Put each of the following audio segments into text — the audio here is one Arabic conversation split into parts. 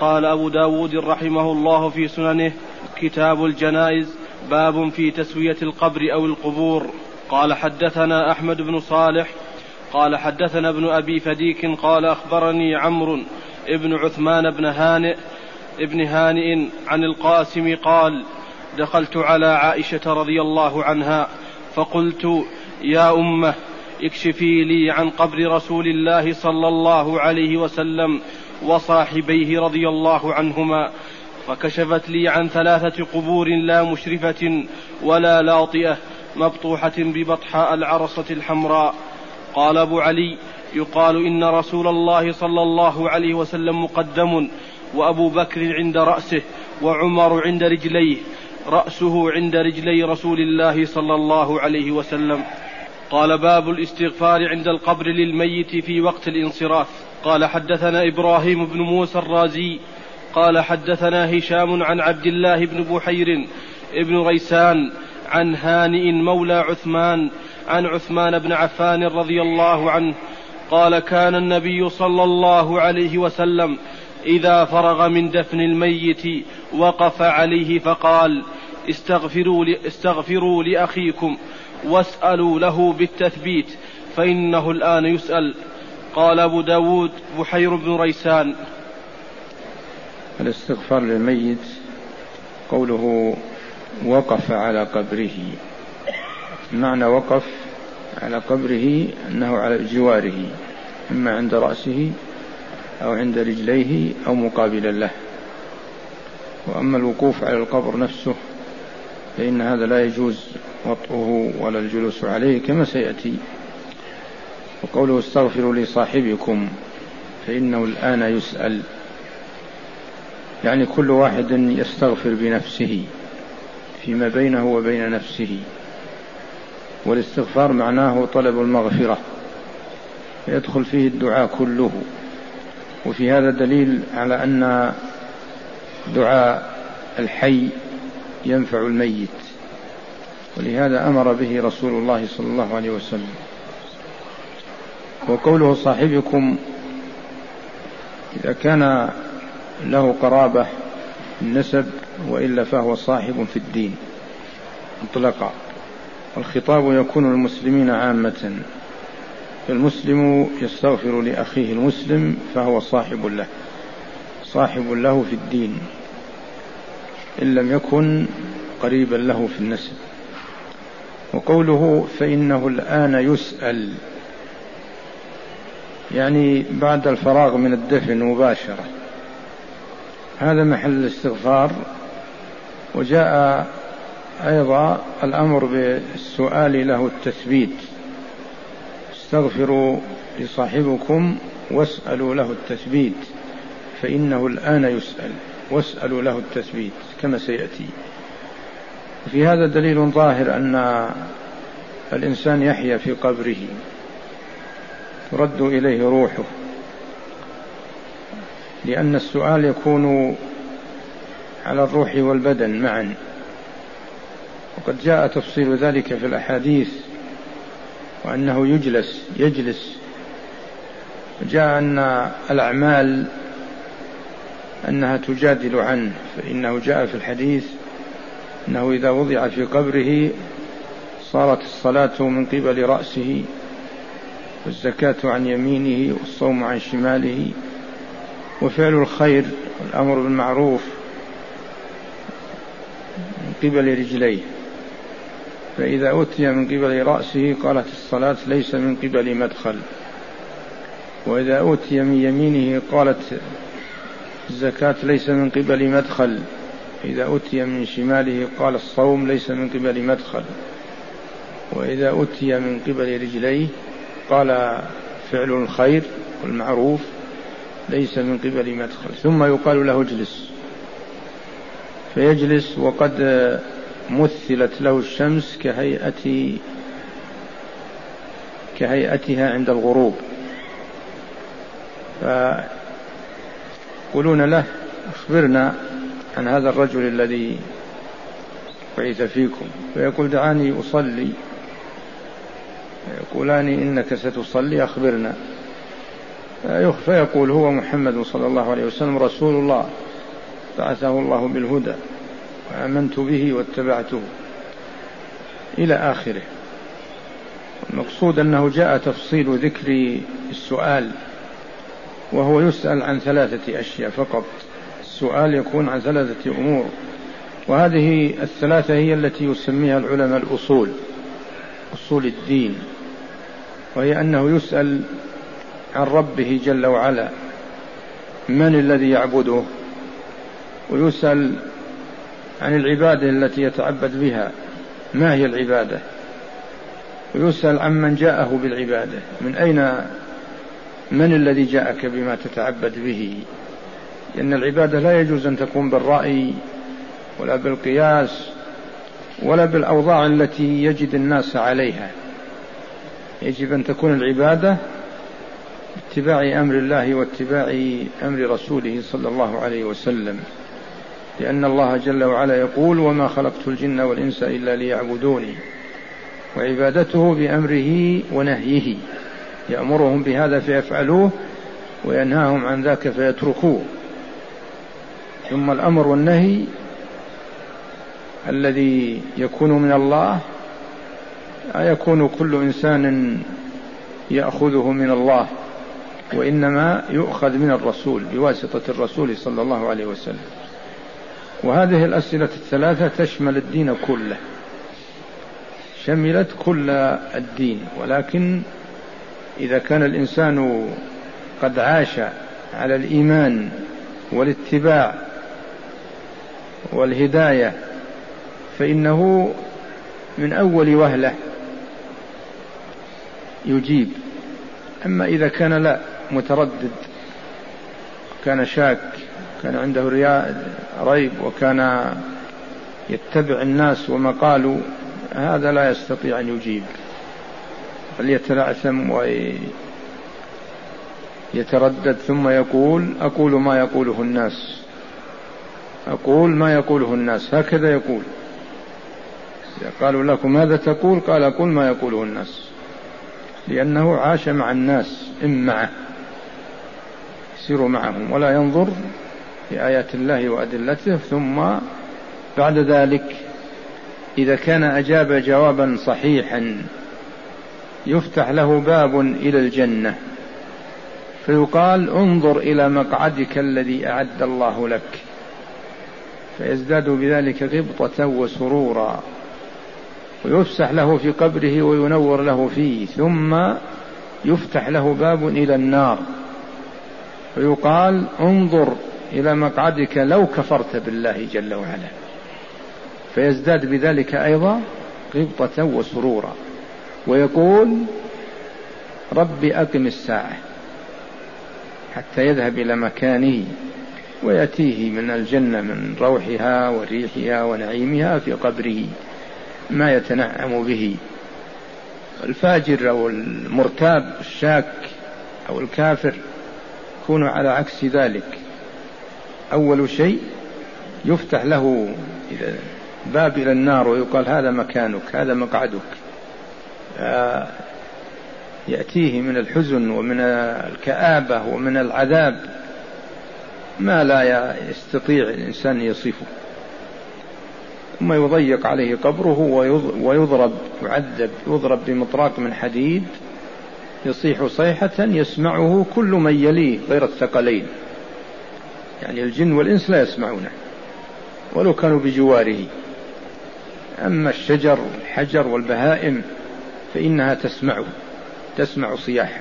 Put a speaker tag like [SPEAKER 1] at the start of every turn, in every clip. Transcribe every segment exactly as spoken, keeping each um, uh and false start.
[SPEAKER 1] قال أبو داود رحمه الله في سننه: كتاب الجنائز، باب في تسوية القبر أو القبور. قال حدثنا أحمد بن صالح قال حدثنا ابن أبي فديك قال أخبرني عمرو ابن عثمان بن هانئ ابن هانئ عن القاسم قال: دخلت على عائشة رضي الله عنها فقلت: يا أمه، اكشفي لي عن قبر رسول الله صلى الله عليه وسلم وصاحبيه رضي الله عنهما، فكشفت لي عن ثلاثة قبور لا مشرفة ولا لاطئة مبطوحة ببطحاء العرصة الحمراء. قال أبو علي: يقال إن رسول الله صلى الله عليه وسلم مقدم، وأبو بكر عند رأسه، وعمر عند رجليه، رأسه عند رجلي رسول الله صلى الله عليه وسلم. قال: باب الاستغفار عند القبر للميت في وقت الانصراف. قال حدثنا إبراهيم بن موسى الرازي قال حدثنا هشام عن عبد الله بن بحير ابن غيسان عن هانئ مولى عثمان عن عثمان بن عفان رضي الله عنه قال: كان النبي صلى الله عليه وسلم إذا فرغ من دفن الميت وقف عليه فقال: استغفروا, استغفروا لأخيكم واسألوا له بالتثبيت فإنه الآن يسأل. قال أبو داود: بحير بن ريسان.
[SPEAKER 2] الاستغفار للميت قوله وقف على قبره، معنى وقف على قبره أنه على جواره، إما عند رأسه أو عند رجليه أو مقابلا له. وأما الوقوف على القبر نفسه فإن هذا لا يجوز وطئه ولا الجلوس عليه كما سيأتي. وقوله استغفروا لصاحبكم فإنه الآن يسأل، يعني كل واحد يستغفر بنفسه فيما بينه وبين نفسه. والاستغفار معناه طلب المغفرة، يدخل فيه الدعاء كله. وفي هذا دليل على أن دعاء الحي ينفع الميت، ولهذا أمر به رسول الله صلى الله عليه وسلم. وقوله صاحبكم إذا كان له قرابة النسب، وإلا فهو صاحب في الدين مطلقا. الخطاب يكون المسلمين عامة، فالمسلم يستغفر لأخيه المسلم فهو صاحب له، صاحب له في الدين إن لم يكن قريبا له في النسب. وقوله فإنه الآن يسأل، يعني بعد الفراغ من الدفن مباشرة، هذا محل الاستغفار. وجاء أيضا الأمر بالسؤال له التثبيت: استغفروا لصاحبكم واسألوا له التثبيت فإنه الآن يسأل، واسألوا له التثبيت كما سيأتي. وفي هذا دليل ظاهر أن الإنسان يحيا في قبره، ترد إليه روحه، لأن السؤال يكون على الروح والبدن معا، وقد جاء تفصيل ذلك في الأحاديث، وأنه يجلس يجلس جاء أن الأعمال أنها تجادل عنه، فإنه جاء في الحديث أنه إذا وضع في قبره صارت الصلاة من قبل رأسه، والزكاة عن يمينه، والصوم عن شماله، وفعل الخير والأمر بالمعروف من قبل رجليه. فإذا أتي من قبل رأسه قالت الصلاة ليس من قبل مدخل، وإذا أتي من يمينه قالت الزكاة ليس من قبل مدخل، إذا أتي من شماله قال الصوم ليس من قبل مدخل، وإذا أتي من قبل رجليه قال فعل الخير والمعروف ليس من قبل مدخل. ثم يقال له اجلس، فيجلس وقد مثلت له الشمس كهيئة كهيئتها عند الغروب، فيقولون له أخبرنا عن هذا الرجل الذي بعث فيكم، فيقول دعاني أصلي، يقولان إنك ستصلي أخبرنا، فيقول هو محمد صلى الله عليه وسلم رسول الله بعثه الله بالهدى وآمنت به واتبعته إلى آخره. المقصود أنه جاء تفصيل ذكر السؤال، وهو يسأل عن ثلاثة أشياء فقط. السؤال يكون عن ثلاثة أمور، وهذه الثلاثة هي التي يسميها العلماء الأصول، أصول الدين، وهي أنه يسأل عن ربه جل وعلا من الذي يعبده، ويسأل عن العبادة التي يتعبد بها ما هي العبادة، ويسأل عن من جاءه بالعبادة من أين من الذي جاءك بما تتعبد به، لأن العبادة لا يجوز أن تكون بالرأي ولا بالقياس ولا بالأوضاع التي يجد الناس عليها. يجب أن تكون العبادة اتباع أمر الله واتباع أمر رسوله صلى الله عليه وسلم، لأن الله جل وعلا يقول وما خلقت الجن والإنس إلا ليعبدوني، وعبادته بأمره ونهيه، يأمرهم بهذا فيفعلوه وينهاهم عن ذاك فيتركوه. ثم الأمر والنهي الذي يكون من الله يكون كل إنسان يأخذه من الله، وإنما يؤخذ من الرسول بواسطة الرسول صلى الله عليه وسلم. وهذه الأسئلة الثلاثة تشمل الدين كله، شملت كل الدين، ولكن إذا كان الإنسان قد عاش على الإيمان والاتباع والهداية فإنه من أول وهلة يجيب. أما إذا كان لا متردد، كان شاك، كان عنده ريب، وكان يتبع الناس وما قالوا، هذا لا يستطيع أن يجيب، بل يتلعثم ويتردد ثم يقول أقول ما يقوله الناس، أقول ما يقوله الناس، هكذا يقول. إذا قالوا لكم ماذا تقول؟ قال أقول ما يقوله الناس، لأنه عاش مع الناس، إن معه يسير معهم ولا ينظر في آيات الله وأدلته. ثم بعد ذلك إذا كان أجاب جوابا صحيحا يفتح له باب إلى الجنة، فيقال انظر إلى مقعدك الذي أعد الله لك، فيزداد بذلك غبطة وسرورا، ويفسح له في قبره وينور له فيه، ثم يفتح له باب إلى النار، ويقال انظر إلى مقعدك لو كفرت بالله جل وعلا، فيزداد بذلك أيضا غبطة وسرورا، ويقول ربي أقم الساعة، حتى يذهب إلى مكانه ويأتيه من الجنة من روحها وريحها ونعيمها في قبره ما يتنعم به. الفاجر أو المرتاب الشاك أو الكافر يكون على عكس ذلك. أول شيء يفتح له باب إلى النار ويقال هذا مكانك، هذا مقعدك، يأتيه من الحزن ومن الكآبة ومن العذاب ما لا يستطيع الإنسان يصفه، ثم يضيق عليه قبره ويضرب يعذب يضرب بمطراق من حديد يصيح صيحة يسمعه كل من يليه غير الثقلين، يعني الجن والإنس لا يسمعونه ولو كانوا بجواره، أما الشجر والحجر والبهائم فإنها تسمعه، تسمع صياحه،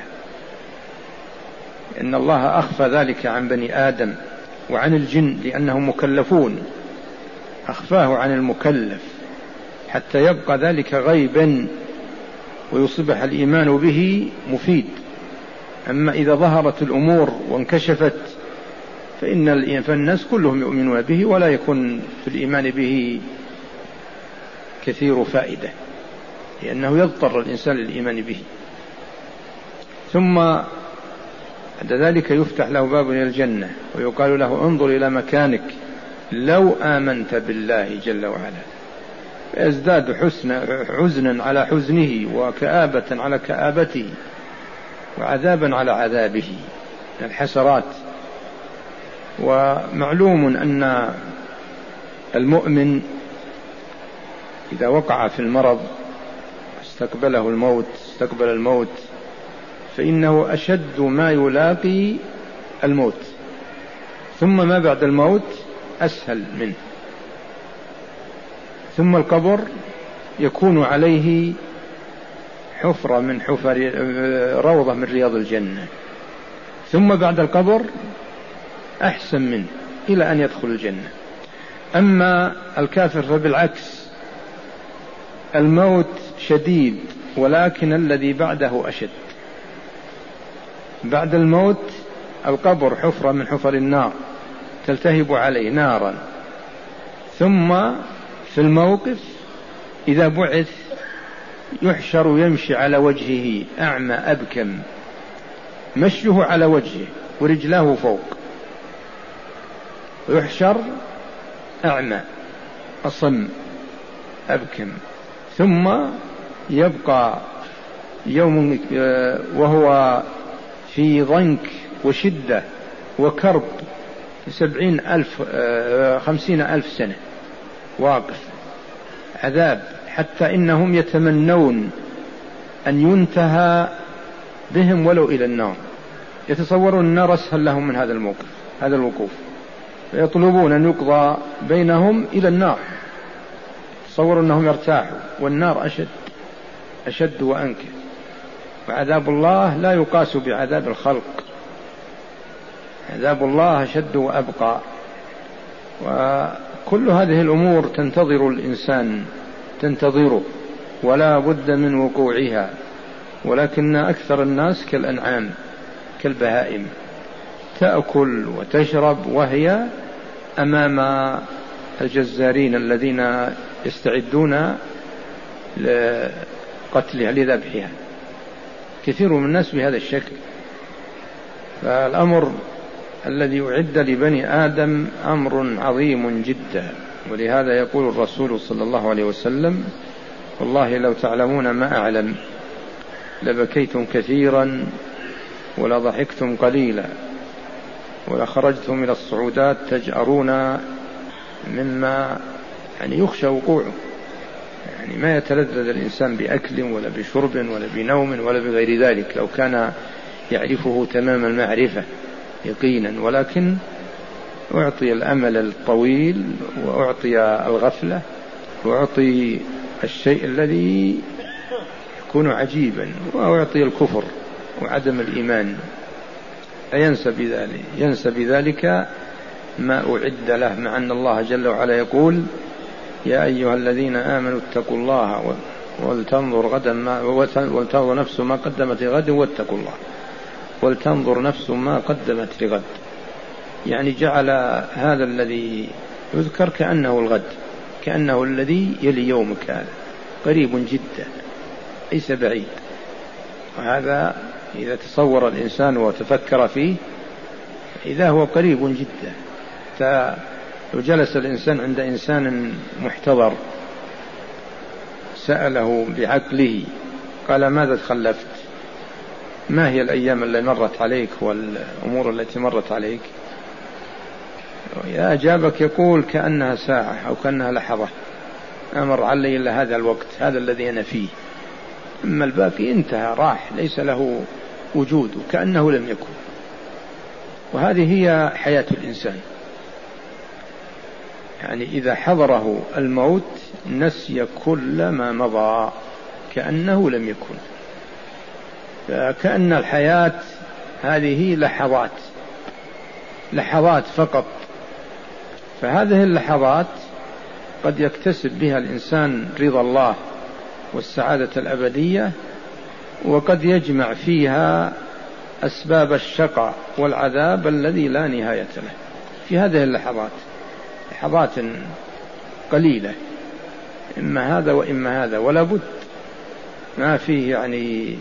[SPEAKER 2] إن الله أخفى ذلك عن بني آدم وعن الجن لأنهم مكلفون، أخفاه عن المكلف حتى يبقى ذلك غيبا ويصبح الإيمان به مفيد. أما إذا ظهرت الأمور وانكشفت فإن فالناس كلهم يؤمنون به ولا يكون في الإيمان به كثير فائدة، لأنه يضطر الإنسان للإيمان به. ثم بعد ذلك يفتح له باب إلى الجنة ويقال له انظر إلى مكانك لو آمنت بالله جل وعلا، فيزداد حزنا على حزنه وكآبة على كآبته وعذابا على عذابه، الحسرات. ومعلوم أن المؤمن إذا وقع في المرض استقبله الموت استقبل الموت فإنه أشد ما يلاقي الموت، ثم ما بعد الموت أسهل منه، ثم القبر يكون عليه حفرة من حفر روضة من رياض الجنة، ثم بعد القبر أحسن منه إلى أن يدخل الجنة. أما الكافر فبالعكس، الموت شديد ولكن الذي بعده أشد. بعد الموت القبر حفرة من حفر النار تلتهب عليه نارا، ثم في الموقف إذا بعث يحشر يمشي على وجهه أعمى أبكم، مشيه على وجهه ورجلاه فوق، ويحشر أعمى أصم أبكم، ثم يبقى يوم وهو في ضنك وشدة وكرب سبعين ألف خمسين ألف سنة واقف عذاب، حتى إنهم يتمنون أن ينتهى بهم ولو إلى النار، يتصورون النار أسهل لهم من هذا الموقف هذا الوقوف، فيطلبون أن يقضى بينهم إلى النار، تصوروا أنهم يرتاحوا، والنار أشد أشد وأنكى. وعذاب الله لا يقاس بعذاب الخلق، عذاب الله أشد وأبقى. وكل هذه الأمور تنتظر الإنسان تنتظره ولا بد من وقوعها، ولكن أكثر الناس كالأنعام كالبهائم تأكل وتشرب وهي أمام الجزارين الذين يستعدون لقتلها لذبحها. كثير من الناس بهذا الشكل. فالأمر الذي أعد لبني آدم أمر عظيم جدا، ولهذا يقول الرسول صلى الله عليه وسلم: والله لو تعلمون ما أعلم لبكيتم كثيرا ولضحكتم قليلا ولخرجتم إلى الصعودات تجأرون مما يعني يخشى وقوعه. يعني ما يتلذذ الإنسان بأكل ولا بشرب ولا بنوم ولا بغير ذلك لو كان يعرفه تمام المعرفة يقينا، ولكن أعطي الأمل الطويل وأعطي الغفلة وأعطي الشيء الذي يكون عجيبا، وأعطي الكفر وعدم الإيمان، فينسى بذلك ينسى بذلك ما أعد له، مع أن الله جل وعلا يقول: يا أيها الذين آمنوا اتقوا الله ولتنظر غدا ما ولتنظر نفس ما قدمت لغد واتقوا الله ولتنظر نفس ما قدمت لغد. يعني جعل هذا الذي يذكر كأنه الغد، كأنه الذي يلي يومك، هذا قريب جدا ليس بعيد. وهذا إذا تصور الإنسان وتفكر فيه إذا هو قريب جدا. لو جلس الإنسان عند إنسان محتضر سأله بعقله قال: ماذا تخلفت؟ ما هي الأيام التي مرت عليك والأمور التي مرت عليك؟ إذا أجابك يقول: كأنها ساعة أو كأنها لحظة، أمر علي إلا هذا الوقت، هذا الذي أنا فيه، أما الباقي انتهى راح ليس له وجود كأنه لم يكن. وهذه هي حياة الإنسان، يعني إذا حضره الموت نسي كل ما مضى كأنه لم يكن. فكأن الحياة هذه لحظات لحظات فقط، فهذه اللحظات قد يكتسب بها الإنسان رضا الله والسعادة الأبدية، وقد يجمع فيها أسباب الشقاء والعذاب الذي لا نهاية له في هذه اللحظات. لحظات قليلة، إما هذا وإما هذا، ولا بد، ما فيه يعني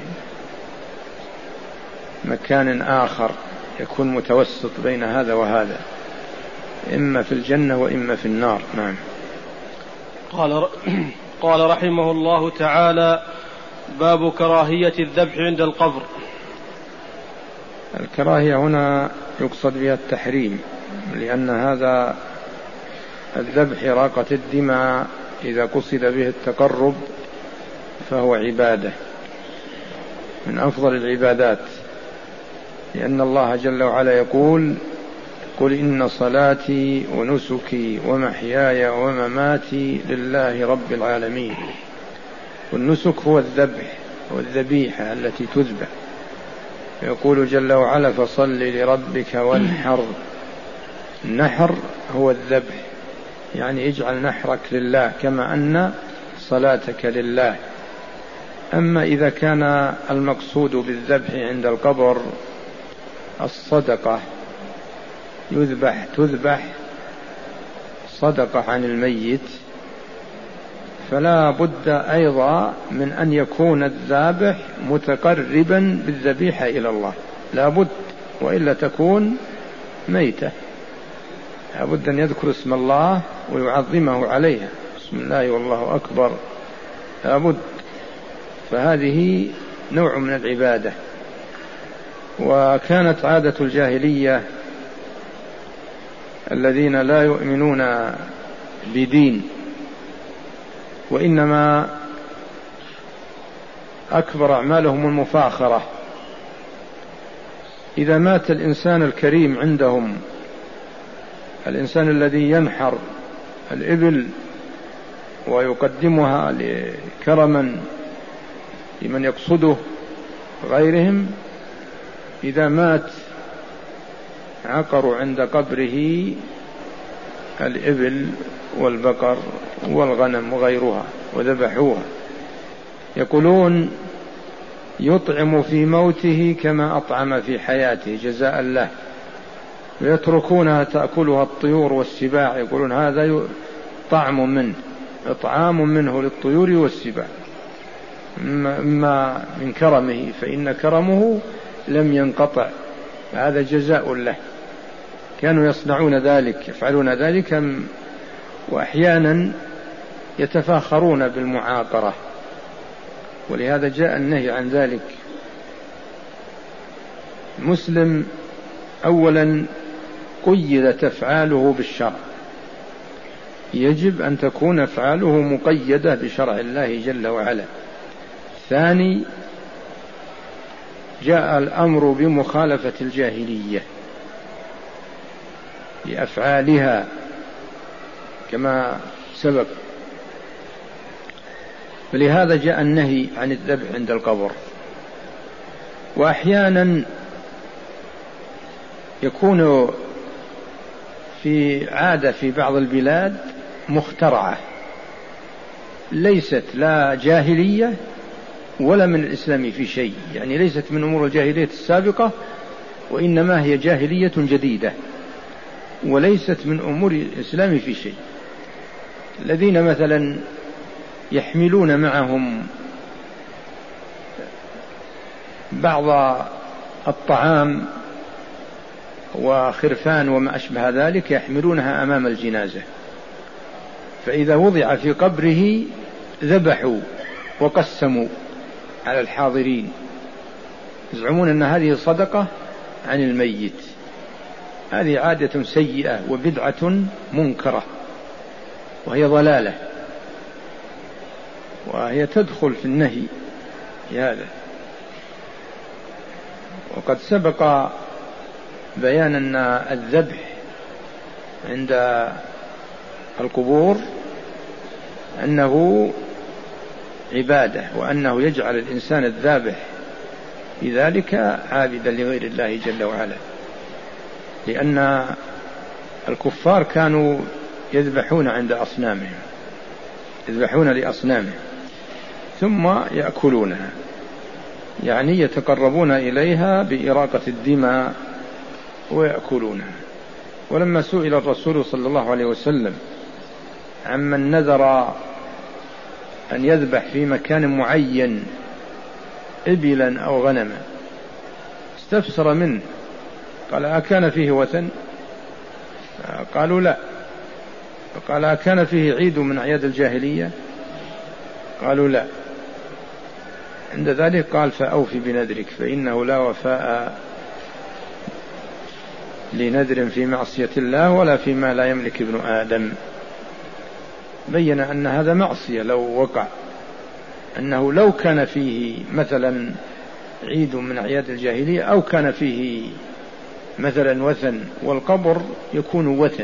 [SPEAKER 2] مكان آخر يكون متوسط بين هذا وهذا، إما في الجنة وإما في النار. نعم.
[SPEAKER 1] قال قال رحمه الله تعالى: باب كراهية الذبح عند القبر.
[SPEAKER 2] الكراهية هنا يقصد بها التحريم، لأن هذا الذبح إراقة الدماء إذا قصد به التقرب فهو عبادة من أفضل العبادات، لأن الله جل وعلا يقول: قل إن صلاتي ونسكي ومحياي ومماتي لله رب العالمين. والنسك هو الذبح والذبيحة التي تذبح. يقول جل وعلا: فصل لربك وانحر. النحر هو الذبح، يعني اجعل نحرك لله كما أن صلاتك لله. أما إذا كان المقصود بالذبح عند القبر الصدقة، يذبح تذبح صدقة عن الميت، فلا بد أيضا من أن يكون الذابح متقربا بالذبيحة إلى الله، لا بد، وإلا تكون ميتة. لا بد أن يذكر اسم الله ويعظمه عليها، بسم الله والله أكبر، لا بد. فهذه نوع من العبادة. وكانت عادة الجاهلية الذين لا يؤمنون بدين وإنما أكبر أعمالهم المفاخرة، إذا مات الإنسان الكريم عندهم، الإنسان الذي ينحر الإبل ويقدمها كرما لمن يقصده غيرهم، إذا مات عقروا عند قبره الإبل والبقر والغنم وغيرها وذبحوها. يقولون: يطعم في موته كما أطعم في حياته جزاء له، ويتركونها تأكلها الطيور والسباع. يقولون هذا طعم منه، إطعام منه للطيور والسباع، إما من كرمه فإن كرمه لم ينقطع، هذا جزاء له. كانوا يصنعون ذلك، يفعلون ذلك، وأحيانا يتفاخرون بالمعاقرة، ولهذا جاء النهي عن ذلك. مسلم أولا قيدت أفعاله بالشرع، يجب أن تكون أفعاله مقيدة بشرع الله جل وعلا. ثاني، جاء الأمر بمخالفة الجاهلية لأفعالها كما سبق، ولهذا جاء النهي عن الذبح عند القبر. وأحيانا يكون في عادة في بعض البلاد مخترعة، ليست لا جاهلية ولا من الإسلام في شيء، يعني ليست من أمور الجاهلية السابقة، وإنما هي جاهلية جديدة وليست من أمور الإسلام في شيء. الذين مثلا يحملون معهم بعض الطعام وخرفان وما أشبه ذلك، يحملونها أمام الجنازة، فإذا وضع في قبره ذبحوا وقسموا على الحاضرين، يزعمون أن هذه صدقة عن الميت. هذه عادة سيئة وبدعة منكرة، وهي ضلالة، وهي تدخل في النهي هذا. وقد سبق بيان أن الذبح عند القبور أنه عبادة، وأنه يجعل الإنسان الذابح بذلك عابدا لغير الله جل وعلا، لأن الكفار كانوا يذبحون عند أصنامهم، يذبحون لأصنامهم ثم يأكلونها، يعني يتقربون إليها بإراقة الدماء ويأكلونها. ولما سئل الرسول صلى الله عليه وسلم عمن نذر أن يذبح في مكان معين إبلا أو غنما، استفسر منه، قال: أكان فيه وثن؟ قالوا: لا. قال: أكان فيه عيد من أعياد الجاهلية؟ قالوا: لا. عند ذلك قال: فأوفي بنذرك، فإنه لا وفاء لنذر في معصية الله ولا فيما لا يملك ابن آدم. بين أن هذا معصية لو وقع، أنه لو كان فيه مثلا عيد من أعياد الجاهلية أو كان فيه مثلا وثن، والقبر يكون وثن،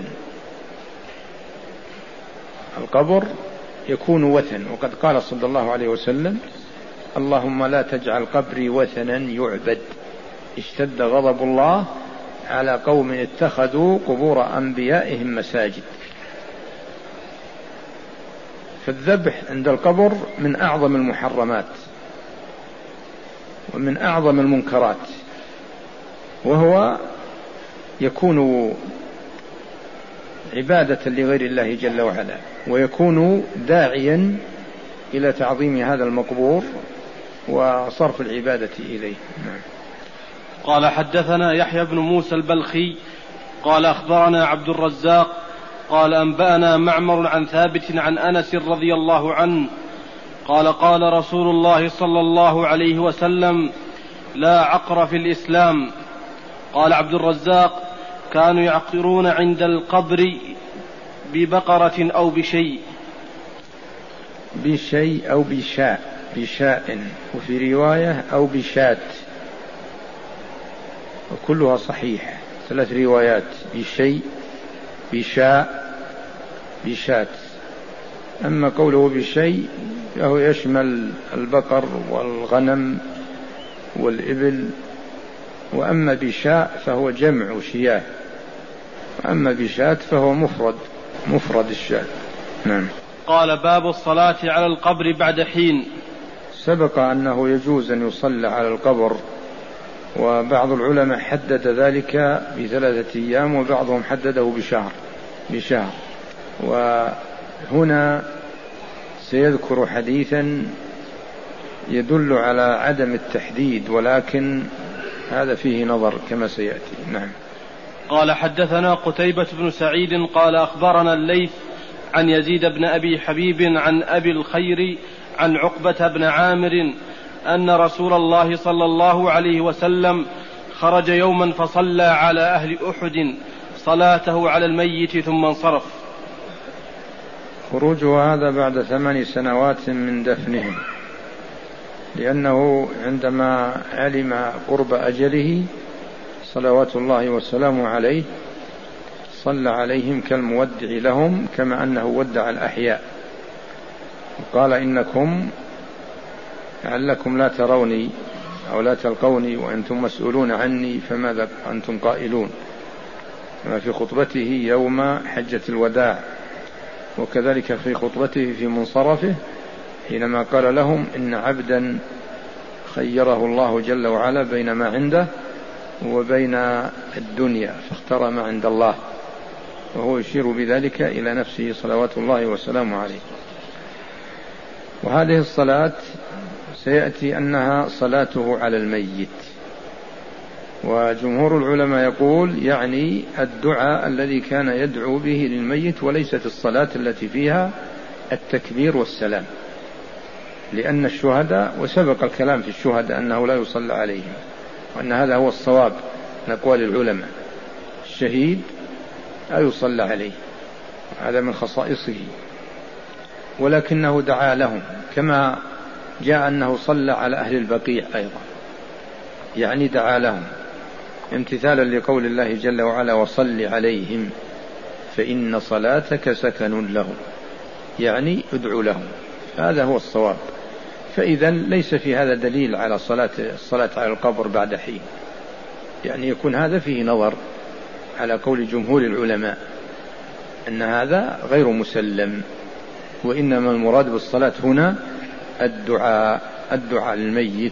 [SPEAKER 2] القبر يكون وثن. وقد قال صلى الله عليه وسلم: اللهم لا تجعل قبري وثنا يعبد، اشتد غضب الله على قوم اتخذوا قبور أنبيائهم مساجد. فالذبح عند القبر من أعظم المحرمات ومن أعظم المنكرات، وهو يكون عبادة لغير الله جل وعلا، ويكون داعيا إلى تعظيم هذا المقبور وصرف العبادة إليه. نعم.
[SPEAKER 1] قال حدثنا يحيى بن موسى البلخي قال أخبرنا عبد الرزاق قال أنبأنا معمر عن ثابت عن أنس رضي الله عنه قال قال رسول الله صلى الله عليه وسلم: لا عقر في الإسلام. قال عبد الرزاق: كانوا يعقرون عند القبر ببقرة أو بشيء
[SPEAKER 2] بشيء أو بشاء بشاء وفي رواية أو بشات، وكلها صحيحة، ثلاث روايات: بشيء بشاء بشات. أما قوله بشيء فهو يشمل البقر والغنم والإبل، وأما بشاء فهو جمع شياه، وأما بشات فهو مفرد مفرد الشاة. نعم.
[SPEAKER 1] قال: باب الصلاة على القبر بعد حين.
[SPEAKER 2] سبق أنه يجوز أن يصلى على القبر، وبعض العلماء حدد ذلك بثلاثة أيام، وبعضهم حدده بشهر بشهر وهنا سيذكر حديثا يدل على عدم التحديد، ولكن هذا فيه نظر كما سيأتي. نعم.
[SPEAKER 1] قال حدثنا قتيبة بن سعيد قال أخبرنا الليث عن يزيد بن أبي حبيب عن أبي الخير عن عقبة بن عامر أن رسول الله صلى الله عليه وسلم خرج يوما فصلى على أهل أحد صلاته على الميت ثم انصرف.
[SPEAKER 2] خروجه هذا بعد ثمان سنوات من دفنهم، لأنه عندما علم قرب أجله صلوات الله وسلامه عليه صلى عليهم كالمودع لهم، كما أنه ودع الأحياء، وقال: إنكم لعلكم لا تروني أو لا تلقوني وأنتم مسؤولون عني فماذا أنتم قائلون، كما في خطبته يوم حجة الوداع، وكذلك في خطبته في منصرفه حينما قال لهم: إن عبدا خيره الله جل وعلا بين ما عنده وبين الدنيا فاختار ما عند الله، وهو يشير بذلك إلى نفسه صلوات الله وسلامه عليه. وهذه الصلاة سيأتي أنها صلاته على الميت، وجمهور العلماء يقول يعني الدعاء الذي كان يدعو به للميت، وليست الصلاة التي فيها التكبير والسلام، لأن الشهداء، وسبق الكلام في الشهداء أنه لا يصلى عليهم، وأن هذا هو الصواب من أقوال العلماء، الشهيد لا يصلى عليه، هذا من خصائصه، ولكنه دعا لهم، كما جاء أنه صلى على أهل البقيع أيضا، يعني دعا لهم امتثالا لقول الله جل وعلا: وصل عليهم فإن صلاتك سكن لهم، يعني ادعو لهم، هذا هو الصواب. فإذا ليس في هذا دليل على صلاة الصلاة على القبر بعد حين، يعني يكون هذا فيه نظر على قول جمهور العلماء أن هذا غير مسلم، وإنما المراد بالصلاة هنا الدعاء الدعاء للميت.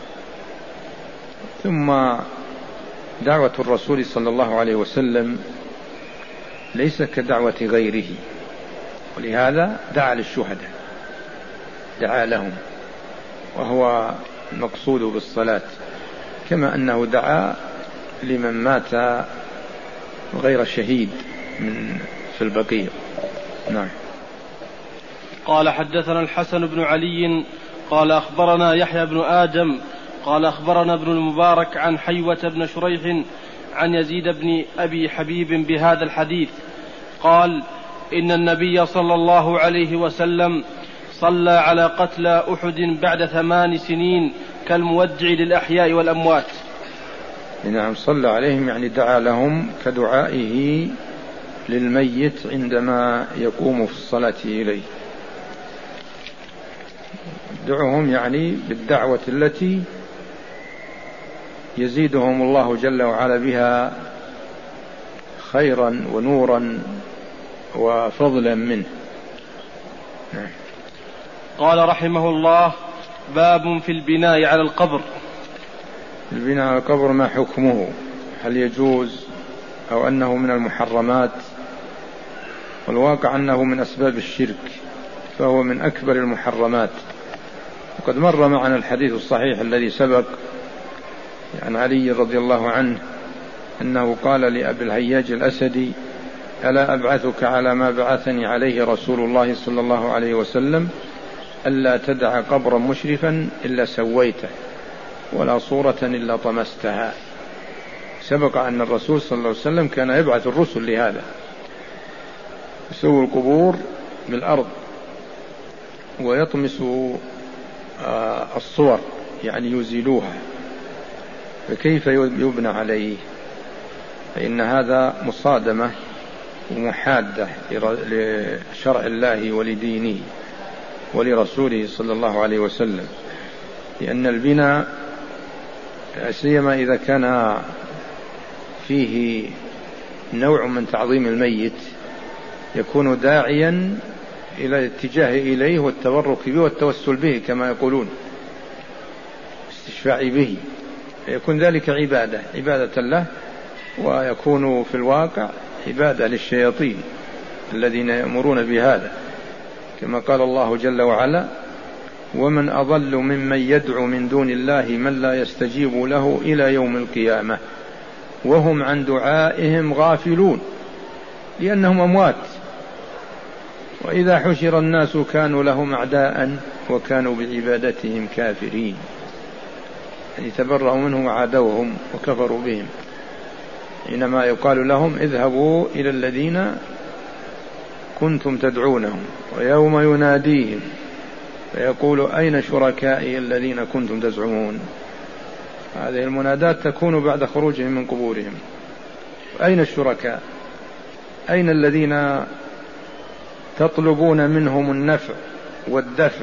[SPEAKER 2] ثم دعوة الرسول صلى الله عليه وسلم ليس كدعوة غيره، ولهذا دعا للشهداء، دعا لهم، وهو المقصود بالصلاة، كما أنه دعا لمن مات غير شهيد من في البقيع. نعم.
[SPEAKER 1] قال حدثنا الحسن بن علي قال أخبرنا يحيى بن آدم قال أخبرنا ابن المبارك عن حيوة بن شريح عن يزيد بن أبي حبيب بهذا الحديث قال إن النبي صلى الله عليه وسلم صلى على قتلى أحد بعد ثمان سنين كالمودع للأحياء والأموات.
[SPEAKER 2] نعم، صلى عليهم يعني دعا لهم كدعائه للميت عندما يقوم في الصلاة إليه. دعوهم يعني بالدعوة التي يزيدهم الله جل وعلا بها خيرا ونورا وفضلا منه.
[SPEAKER 1] قال رحمه الله: باب في البناء على القبر.
[SPEAKER 2] البناء على القبر ما حكمه؟ هل يجوز أو أنه من المحرمات؟ والواقع أنه من أسباب الشرك، فهو من أكبر المحرمات. وقد مر معنا الحديث الصحيح الذي سبق عن علي رضي الله عنه أنه قال لأبي الهياج الأسدي: ألا أبعثك على ما بعثني عليه رسول الله صلى الله عليه وسلم، ألا تدع قبرا مشرفا إلا سويته ولا صورة إلا طمستها. سبق أن الرسول صلى الله عليه وسلم كان يبعث الرسل لهذا، يسوي القبور بالأرض ويطمس الصور يعني يزيلوها، فكيف يبنى عليه؟ فإن هذا مصادمة ومحادة لشرع الله ولدينه ولرسوله صلى الله عليه وسلم. لأن البناء سيما إذا كان فيه نوع من تعظيم الميت يكون داعيا إلى الاتجاه إليه والتبرك به والتوسل به كما يقولون، استشفاع به، يكون ذلك عبادة عبادة له، ويكون في الواقع عبادة للشياطين الذين يأمرون بهذا، كما قال الله جل وعلا: ومن أضل ممن يدعو من دون الله من لا يستجيب له إلى يوم القيامة وهم عن دعائهم غافلون لأنهم أموات، وإذا حشر الناس كانوا لهم أعداء وكانوا بعبادتهم كافرين، يعني تبرأوا منهم وعادوهم وكفروا بهم، حينما يقال لهم: اذهبوا إلى الذين كنتم تدعونهم، ويوم يناديهم فيقول: أين شركائي الذين كنتم تزعمون. هذه المنادات تكون بعد خروجهم من قبورهم: أين الشركاء؟ أين الذين تطلبون منهم النفع والدفع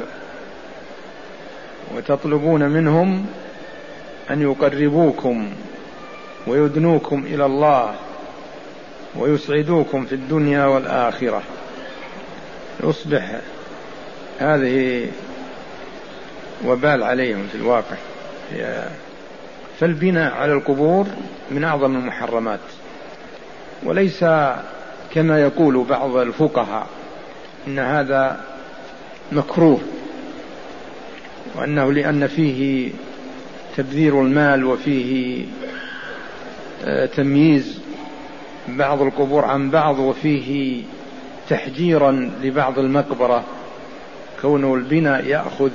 [SPEAKER 2] وتطلبون منهم أن يقربوكم ويدنوكم إلى الله ويسعدوكم في الدنيا والآخرة؟ يصبح هذه وبال عليهم في الواقع. فالبناء على القبور من أعظم المحرمات، وليس كما يقول بعض الفقهاء إن هذا مكروه، وأنه لأن فيه تبذير المال وفيه تمييز بعض القبور عن بعض وفيه تحجيرا لبعض المقبرة، كونه البناء يأخذ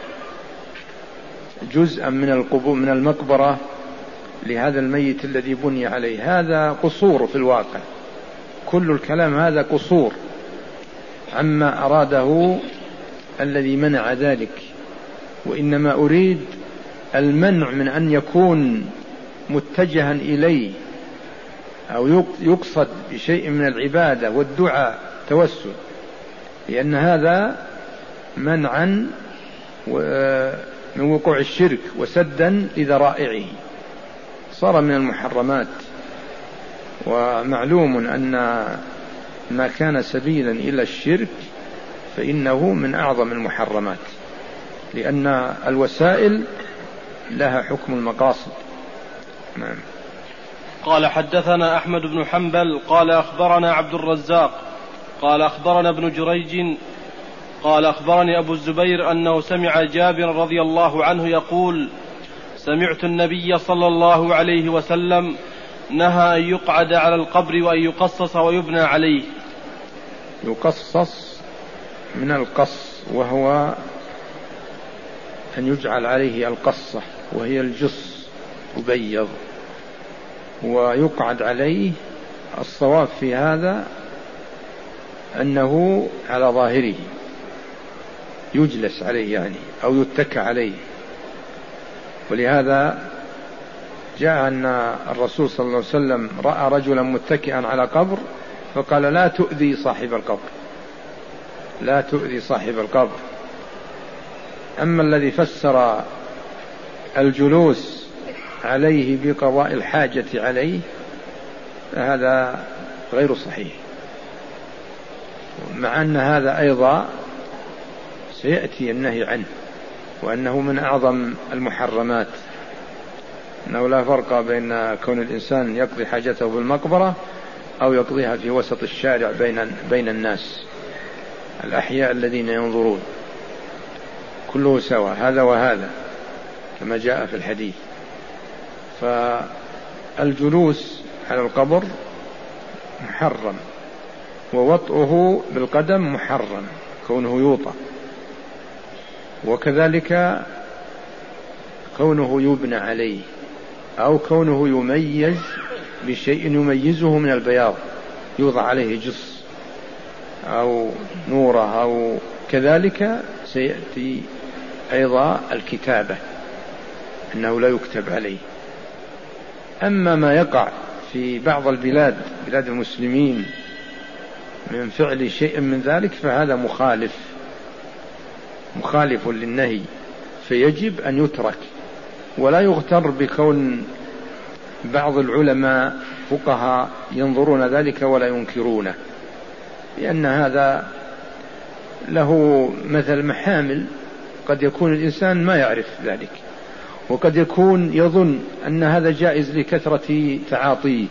[SPEAKER 2] جزءا من القبور من المقبرة لهذا الميت الذي بني عليه. هذا قصور في الواقع، كل الكلام هذا قصور عما أراده الذي منع ذلك، وإنما أريد المنع من أن يكون متجها إليه أو يقصد بشيء من العبادة والدعاء توسل، لأن هذا منعا من وقوع الشرك وسدا لذرائعه، صار من المحرمات. ومعلوم أن ما كان سبيلا إلى الشرك فإنه من أعظم المحرمات، لأن الوسائل لها حكم المقاصد. نعم.
[SPEAKER 1] قال: حدثنا أحمد بن حنبل قال أخبرنا عبد الرزاق قال أخبرنا ابن جريج قال أخبرني أبو الزبير أنه سمع جابر رضي الله عنه يقول: سمعت النبي صلى الله عليه وسلم نهى أن يقعد على القبر وأن يقصص ويبنى عليه.
[SPEAKER 2] يقصص من القص، وهو أن يجعل عليه القصة وهي الجص، يبيض ويقعد عليه. الصواب في هذا أنه على ظاهره يجلس عليه يعني أو يتكى عليه. ولهذا جاء أن الرسول صلى الله عليه وسلم رأى رجلا متكئا على قبر فقال لا تؤذي صاحب القبر، لا تؤذي صاحب القبر. أما الذي فسر الجلوس عليه بقضاء الحاجة عليه فهذا غير صحيح، مع أن هذا أيضا سيأتي النهي عنه، وأنه من أعظم المحرمات، أنه لا فرق بين كون الإنسان يقضي حاجته في المقبرة أو يقضيها في وسط الشارع بين بين الناس الأحياء الذين ينظرون، كله سواء هذا وهذا كما جاء في الحديث. فالجلوس على القبر محرم، ووطئه بالقدم محرم كونه يوطأ، وكذلك كونه يبنى عليه أو كونه يميز بشيء يميزه من البياض، يوضع عليه جص أو نورة، أو كذلك سيأتي أيضا الكتابة أنه لا يكتب عليه. أما ما يقع في بعض البلاد بلاد المسلمين من فعل شيء من ذلك فهذا مخالف مخالف للنهي، فيجب أن يترك، ولا يغتر بكون بعض العلماء فقهاء ينظرون ذلك ولا ينكرونه، لأن هذا له مثل محامل، قد يكون الإنسان ما يعرف ذلك، وقد يكون يظن أن هذا جائز لكثرة تعاطيه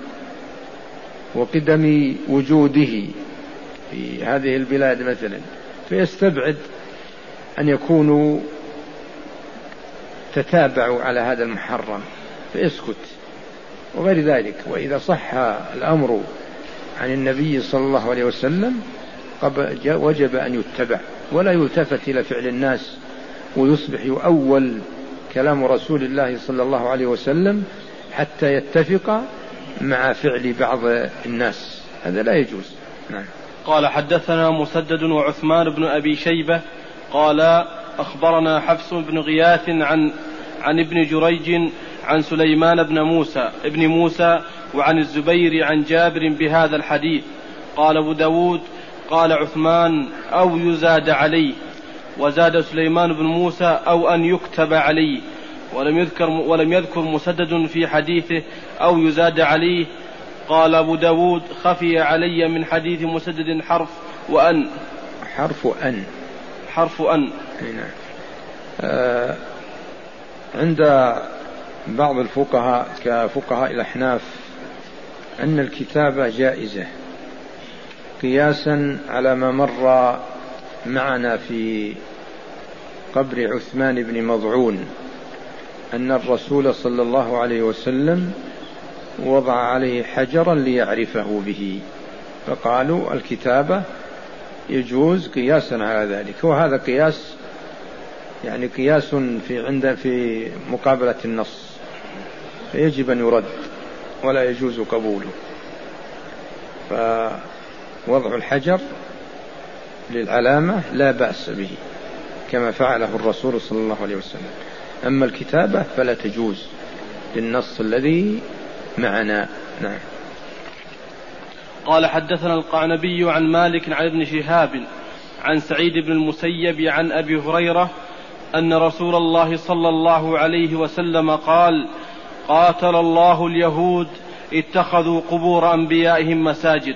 [SPEAKER 2] وقدم وجوده في هذه البلاد مثلا، فيستبعد أن يكونوا تتابعوا على هذا المحرم فيسكت وغير ذلك. وإذا صح الأمر عن النبي صلى الله عليه وسلم وجب أن يتبع ولا يلتفت إلى فعل الناس، ويصبح يؤول كلام رسول الله صلى الله عليه وسلم حتى يتفق مع فعل بعض الناس، هذا لا يجوز. نعم.
[SPEAKER 1] قال حدثنا مسدد وعثمان بن أبي شيبة قال أخبرنا حفص بن غياث عن عن ابن جريج عن سليمان بن موسى ابن موسى وعن الزبير عن جابر بهذا الحديث. قال أبو داود قال عثمان أو يزاد عليه، وزاد سليمان بن موسى أو أن يكتب عليه، ولم يذكر, ولم يذكر مسدد في حديثه أو يزاد عليه. قال أبو داود خفي علي من حديث مسدد حرف وأن
[SPEAKER 2] حرف أن
[SPEAKER 1] حرف أن
[SPEAKER 2] هنا. آه عند بعض الفقهاء كفقهاء الأحناف أن الكتابة جائزة قياسا على ما مر معنا في قبر عثمان بن مضعون، أن الرسول صلى الله عليه وسلم وضع عليه حجرا ليعرفه به، فقالوا الكتابة يجوز قياسا على ذلك، وهذا قياس يعني قياس في عند في مقابلة النص، فيجب أن يرد ولا يجوز قبوله. فوضع الحجر للعلامة لا بأس به كما فعله الرسول صلى الله عليه وسلم، أما الكتابة فلا تجوز للنص الذي معنا. نعم.
[SPEAKER 1] قال حدثنا القعنبي عن مالك عن ابن شهاب عن سعيد بن المسيب عن أبي هريرة أن رسول الله صلى الله عليه وسلم قال قاتل الله اليهود اتخذوا قبور أنبيائهم مساجد.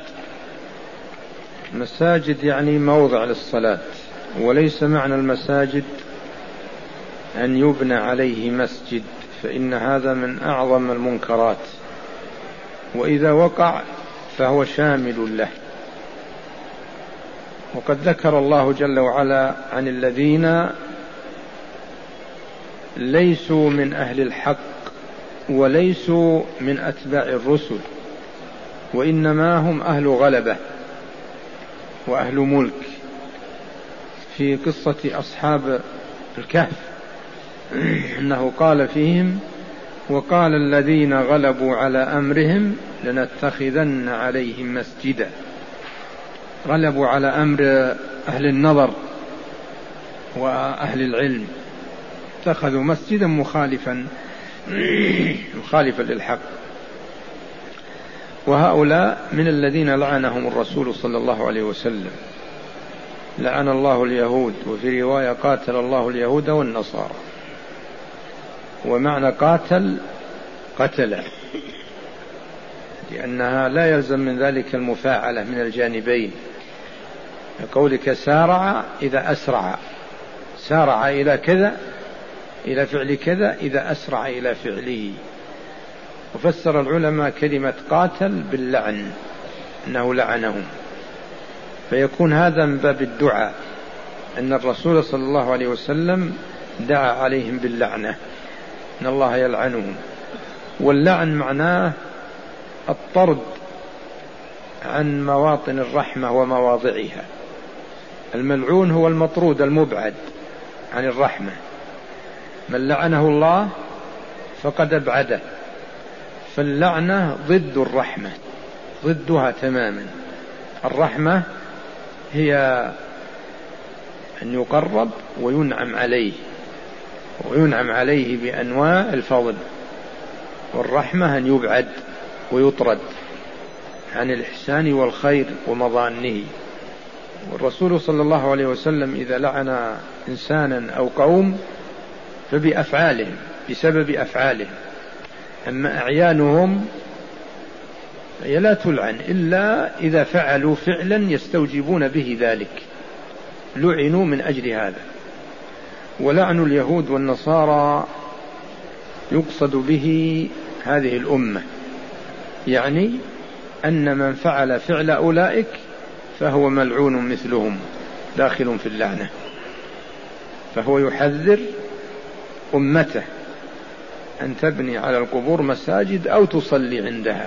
[SPEAKER 2] مساجد يعني موضع للصلاة، وليس معنى المساجد أن يبنى عليه مسجد، فإن هذا من أعظم المنكرات، وإذا وقع فهو شامل له. وقد ذكر الله جل وعلا عن الذين ليسوا من أهل الحق وليسوا من أتباع الرسل، وإنما هم أهل غلبة وأهل ملك، في قصة أصحاب الكهف أنه قال فيهم وقال الذين غلبوا على أمرهم لنتخذن عليهم مسجدا. غلبوا على أمر أهل النظر وأهل العلم، اتخذوا مسجدا مخالفا مخالفا للحق. وهؤلاء من الذين لعنهم الرسول صلى الله عليه وسلم، لعن الله اليهود، وفي رواية قاتل الله اليهود والنصارى. ومعنى قاتل قتل، لأنها لا يلزم من ذلك المفاعلة من الجانبين، قولك سارع إذا أسرع، سارع إلى كذا إلى فعل كذا إذا أسرع إلى فعله. وفسر العلماء كلمة قاتل باللعن، أنه لعنهم، فيكون هذا من باب الدعاء، أن الرسول صلى الله عليه وسلم دعا عليهم باللعنة، إن الله يلعنهم. واللعن معناه الطرد عن مواطن الرحمة ومواضعها. الملعون هو المطرود المبعد عن الرحمة، من لعنه الله فقد أبعده. فاللعنة ضد الرحمة، ضدها تماما. الرحمة هي أن يقرب وينعم عليه، وينعم عليه بأنواع الفضل، والرحمة أن يبعد ويطرد عن الإحسان والخير ومظانه. والرسول صلى الله عليه وسلم إذا لعن إنسانا أو قوم فبأفعالهم، بسبب أفعالهم. أما أعيانهم هي لا تلعن إلا إذا فعلوا فعلا يستوجبون به ذلك، لعنوا من أجل هذا. ولعن اليهود والنصارى يقصد به هذه الأمة، يعني أن من فعل فعل أولئك فهو ملعون مثلهم، داخل في اللعنة. فهو يحذر أمته أن تبني على القبور مساجد أو تصلي عندها،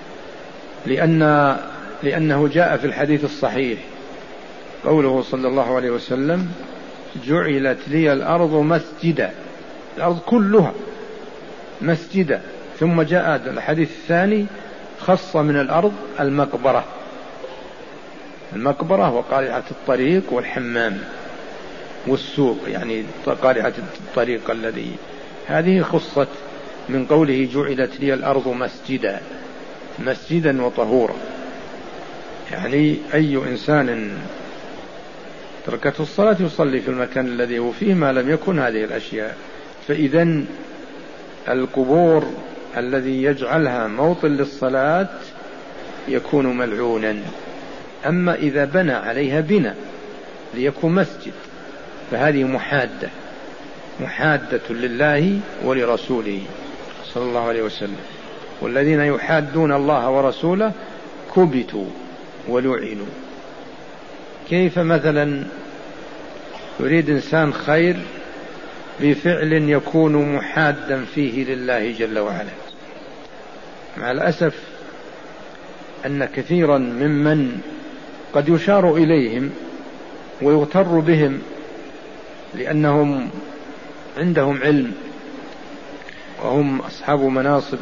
[SPEAKER 2] لأن لأنه جاء في الحديث الصحيح قوله صلى الله عليه وسلم: جعلت لي الأرض مسجدا، الأرض كلها مسجدا. ثم جاء الحديث الثاني خص من الأرض المقبرة، المقبرة وقارعة الطريق والحمام والسوق، يعني قارعة الطريق الذي هذه خصت من قوله جعلت لي الأرض مسجدا، مسجدا وطهورا. يعني أي إنسان تركته الصلاة يصلي في المكان الذي هو فيه ما لم يكن هذه الأشياء. فإذن القبور الذي يجعلها موطن للصلاة يكون ملعونا. أما إذا بنى عليها بنى ليكون مسجد فهذه محادة، محادة لله ولرسوله صلى الله عليه وسلم. والذين يحادون الله ورسوله كبتوا ولعنوا. كيف مثلا يريد إنسان خير بفعل يكون محادا فيه لله جل وعلا؟ مع الأسف أن كثيرا ممن قد يشار إليهم ويغتر بهم لأنهم عندهم علم وهم أصحاب مناصب،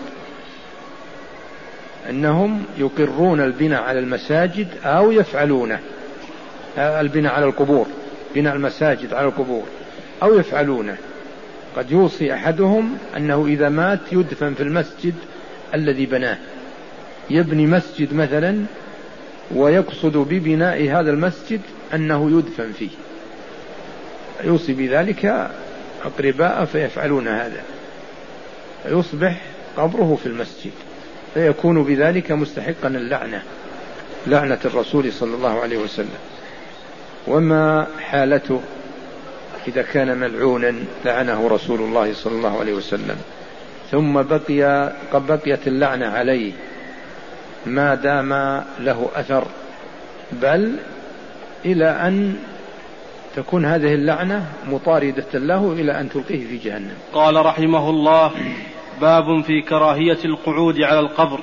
[SPEAKER 2] أنهم يقرون البناء على المساجد أو يفعلونه، البناء على القبور، بناء المساجد على القبور أو يفعلونه. قد يوصي أحدهم أنه إذا مات يدفن في المسجد الذي بناه، يبني مسجد مثلا ويقصد ببناء هذا المسجد أنه يدفن فيه، يوصي بذلك أقرباء فيفعلون هذا، فيصبح قبره في المسجد، فيكون بذلك مستحقا اللعنة، لعنة الرسول صلى الله عليه وسلم. وما حالته إذا كان ملعونا لعنه رسول الله صلى الله عليه وسلم ثم بقي قد بقيت اللعنة عليه ما دام له أثر، بل إلى أن تكون هذه اللعنة مطاردة له إلى أن تلقيه في جهنم.
[SPEAKER 1] قال رحمه الله: باب في كراهية القعود على القبر.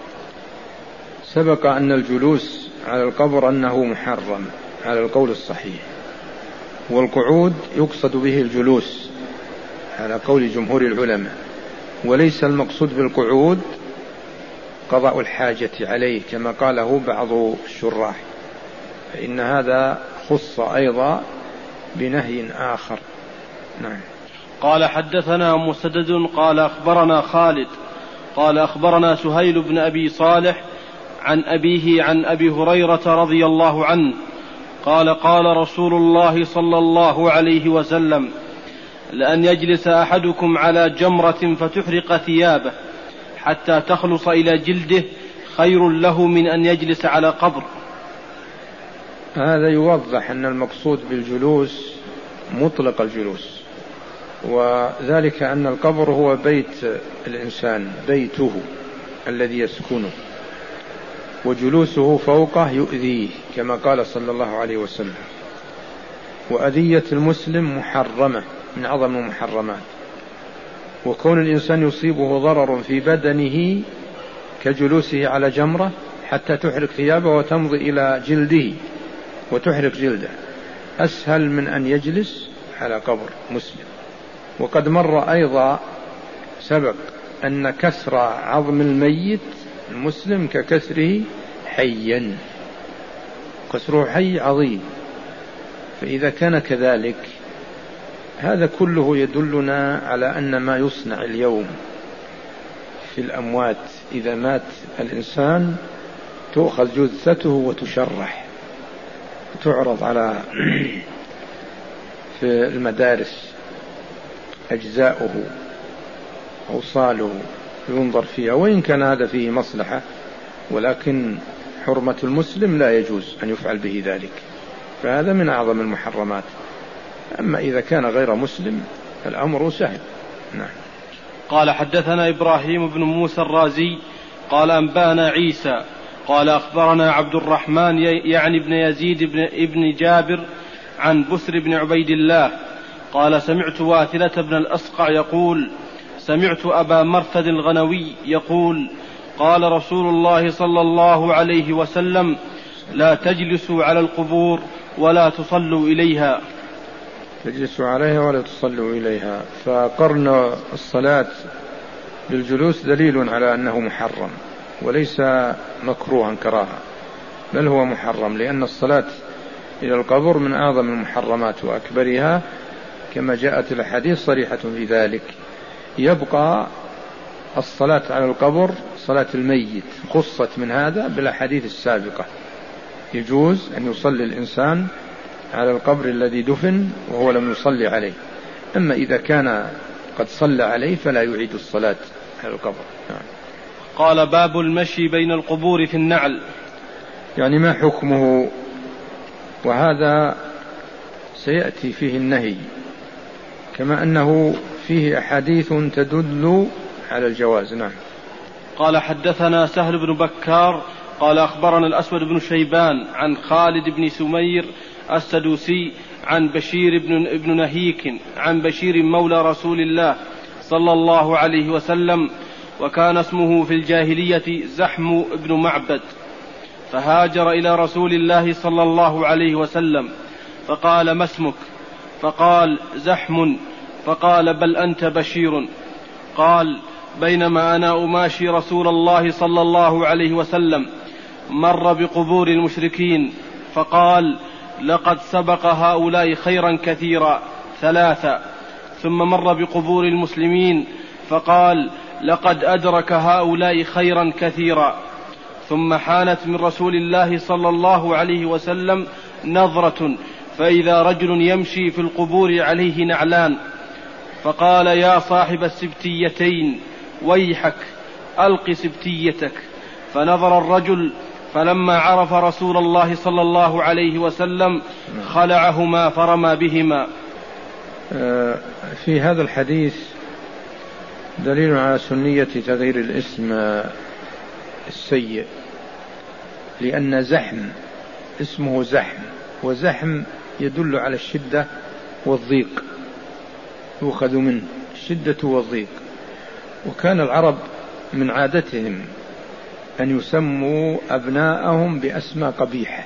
[SPEAKER 2] سبق أن الجلوس على القبر أنه محرم على القول الصحيح، والقعود يقصد به الجلوس على قول جمهور العلماء، وليس المقصود بالقعود قضاء الحاجة عليه كما قاله بعض الشراح، فإن هذا خص أيضا بنهي آخر. نعم.
[SPEAKER 1] قال حدثنا مسدد قال أخبرنا خالد قال أخبرنا سهيل بن أبي صالح عن أبيه عن أبي هريرة رضي الله عنه قال قال رسول الله صلى الله عليه وسلم: لأن يجلس أحدكم على جمرة فتحرق ثيابه حتى تخلص إلى جلده خير له من أن يجلس على قبر.
[SPEAKER 2] هذا يوضح أن المقصود بالجلوس مطلق الجلوس، وذلك أن القبر هو بيت الإنسان، بيته الذي يسكنه، وجلوسه فوقه يؤذيه كما قال صلى الله عليه وسلم. وأذية المسلم محرمة من أعظم المحرمات، وكون الإنسان يصيبه ضرر في بدنه كجلوسه على جمرة حتى تحرق ثيابه وتمضي إلى جلده وتحرق جلده أسهل من أن يجلس على قبر مسلم. وقد مر أيضا سبق أن كسر عظم الميت المسلم ككسره حيا، كسره حي عظيم. فإذا كان كذلك هذا كله يدلنا على أن ما يصنع اليوم في الأموات إذا مات الإنسان تؤخذ جثته وتشرح تعرض على في المدارس أجزاؤه أوصاله ينظر فيها، وإن كان هذا فيه مصلحة، ولكن حرمة المسلم لا يجوز أن يفعل به ذلك، فهذا من أعظم المحرمات. أما إذا كان غير مسلم الأمر سهل. نعم.
[SPEAKER 1] قال حدثنا إبراهيم بن موسى الرازي قال أنبانا عيسى قال أخبرنا عبد الرحمن يعني ابن يزيد بن ابن جابر عن بسر بن عبيد الله قال سمعت واثلة بن الأسقع يقول سمعت أبا مرثد الغنوي يقول قال رسول الله صلى الله عليه وسلم: لا تجلسوا على القبور ولا تصلوا إليها.
[SPEAKER 2] تجلسوا عليها ولا تصلوا إليها. فقرن الصلاة بالجلوس دليل على أنه محرم، وليس مكروها كراهة، بل هو محرم، لأن الصلاة إلى القبر من أعظم المحرمات وأكبرها كما جاءت الحديث صريحة في ذلك. يبقى الصلاة على القبر صلاة الميت خصت من هذا بالأحاديث السابقة، يجوز أن يصلي الإنسان على القبر الذي دفن وهو لم يصلي عليه. أما إذا كان قد صلى عليه فلا يعيد الصلاة على القبر. يعني.
[SPEAKER 1] قال باب المشي بين القبور في النعل،
[SPEAKER 2] يعني ما حكمه؟ وهذا سيأتي فيه النهي، كما أنه فيه أحاديث تدل على الجواز. نعم.
[SPEAKER 1] قال حدثنا سهل بن بكار قال أخبرنا الأسود بن شيبان عن خالد بن سمير السدوسي عن بشير بن, ابن نهيك عن بشير مولى رسول الله صلى الله عليه وسلم، وكان اسمه في الجاهلية زحم بن معبد، فهاجر إلى رسول الله صلى الله عليه وسلم فقال: ما اسمك؟ فقال: زحم. فقال: بل أنت بشير. قال: بينما أنا أماشي رسول الله صلى الله عليه وسلم مر بقبور المشركين فقال: لقد سبق هؤلاء خيرا كثيرا ثلاثة. ثم مر بقبور المسلمين فقال: لقد أدرك هؤلاء خيرا كثيرا. ثم حانت من رسول الله صلى الله عليه وسلم نظرة فإذا رجل يمشي في القبور عليه نعلان، فقال: يا صاحب السبتيتين ويحك ألق سبتيتك. فنظر الرجل فلما عرف رسول الله صلى الله عليه وسلم خلعهما فرمى بهما.
[SPEAKER 2] في هذا الحديث دليل على سنية تغيير الاسم السيء، لأن زحم اسمه زحم، وزحم يدل على الشدة والضيق، يؤخذ منه الشدة والضيق. وكان العرب من عادتهم أن يسموا أبناءهم بأسماء قبيحة،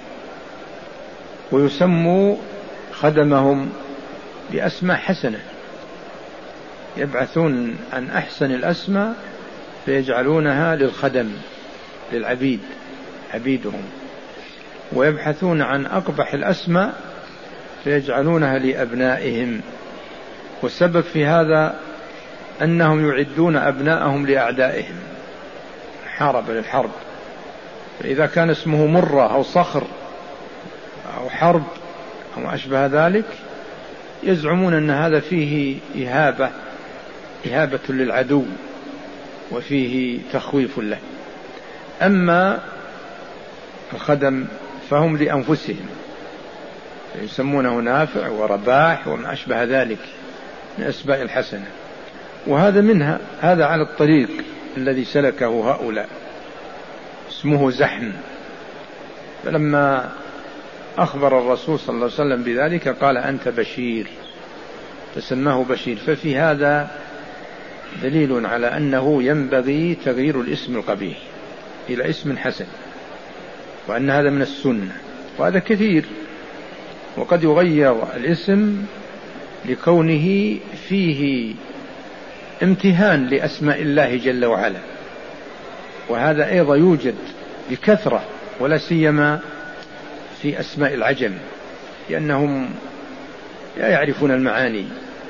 [SPEAKER 2] ويسموا خدمهم بأسماء حسنة، يبعثون عن أحسن الأسماء فيجعلونها للخدم للعبيد عبيدهم، ويبحثون عن أقبح الأسماء فيجعلونها لأبنائهم. والسبب في هذا أنهم يعدون أبناءهم لأعدائهم، حارب للحرب، فإذا كان اسمه مرة أو صخر أو حرب أو أشبه ذلك يزعمون أن هذا فيه إهابة إهابة للعدو وفيه تخويف له. أما الخدم فهم لأنفسهم، يسمونه نافع ورباح وما أشبه ذلك من أسماء الحسنة، وهذا منها، هذا على الطريق الذي سلكه هؤلاء، اسمه زحم. فلما أخبر الرسول صلى الله عليه وسلم بذلك قال أنت بشير، فسماه بشير. ففي هذا دليل على أنه ينبغي تغيير الاسم القبيح إلى اسم حسن، وأن هذا من السنة، وهذا كثير. وقد يغير الاسم لكونه فيه امتهان لأسماء الله جل وعلا، وهذا أيضا يوجد بكثرة، ولا سيما في أسماء العجم، لأنهم لا يعرفون المعاني،